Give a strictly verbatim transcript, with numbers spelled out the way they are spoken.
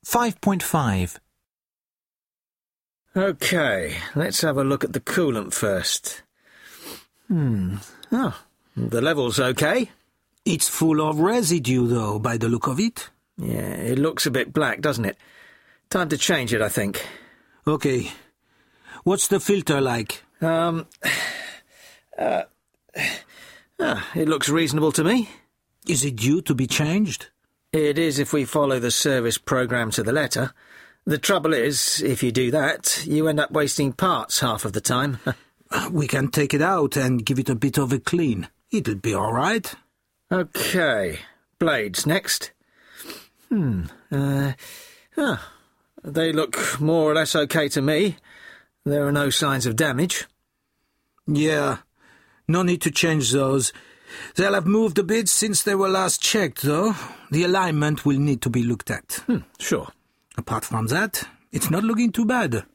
five point five. OK, let's have a look at the coolant first. Hmm, oh, the level's OK. It's full of residue, though, by the look of it. Yeah, it looks a bit black, doesn't it? Time to change it, I think. OK. What's the filter like? Um... Uh, ah, it looks reasonable to me. Is it due to be changed? It is if we follow the service programme to the letter. The trouble is, if you do that, you end up wasting parts half of the time. We can take it out and give it a bit of a clean. It'll be all right. OK. Blades next. Hmm. Uh, ah, they look more or less OK to me. There are no signs of damage. Yeah. No need to change those. They'll have moved a bit since they were last checked, though. The alignment will need to be looked at. Hmm, sure. Apart from that, it's not looking too bad.